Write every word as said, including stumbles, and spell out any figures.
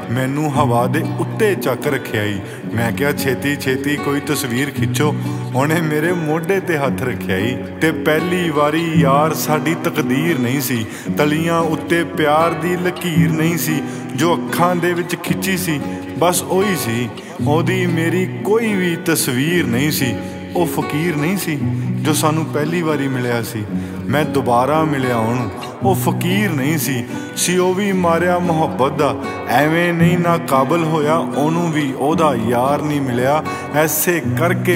ਮੈਨੂੰ ਹਵਾ ਦੇ ਉੱਤੇ ਚੱਕ ਰੱਖਿਆ ਈ। ਮੈਂ ਕਿਹਾ ਛੇਤੀ ਛੇਤੀ ਕੋਈ ਤਸਵੀਰ ਖਿੱਚੋ। ਉਹਨੇ ਮੇਰੇ ਮੋਢੇ ਤੇ ਹੱਥ ਰੱਖਿਆ ਈ। ਤੇ ਪਹਿਲੀ ਵਾਰੀ ਯਾਰ ਸਾਡੀ ਤਕਦੀਰ ਨਹੀਂ ਸੀ, ਤਲੀਆਂ ਉੱਤੇ ਪਿਆਰ ਦੀ ਲਕੀਰ ਨਹੀਂ ਸੀ, ਜੋ ਅੱਖਾਂ ਦੇ ਵਿੱਚ ਖਿੱਚੀ ਸੀ ਬਸ ਉਹੀ ਸੀ। ਉਹਦੀ ਮੇਰੀ ਕੋਈ ਵੀ ਤਸਵੀਰ ਨਹੀਂ ਸੀ। ਉਹ ਫਕੀਰ ਨਹੀਂ ਸੀ ਜੋ ਸਾਨੂੰ ਪਹਿਲੀ ਵਾਰੀ ਮਿਲਿਆ ਸੀ। ਮੈਂ ਦੁਬਾਰਾ ਮਿਲਿਆ ਉਹਨੂੰ, ਉਹ ਫਕੀਰ ਨਹੀਂ ਸੀ ਸੀ ਉਹ ਵੀ ਮਾਰਿਆ ਮੁਹੱਬਤ ਦਾ। ਐਵੇਂ ਨਹੀਂ ਨਾ ਕਾਬਲ ਹੋਇਆ ਉਹਨੂੰ ਵੀ ਉਹਦਾ ਯਾਰ ਨਹੀਂ ਮਿਲਿਆ। ਐਸੇ ਕਰਕੇ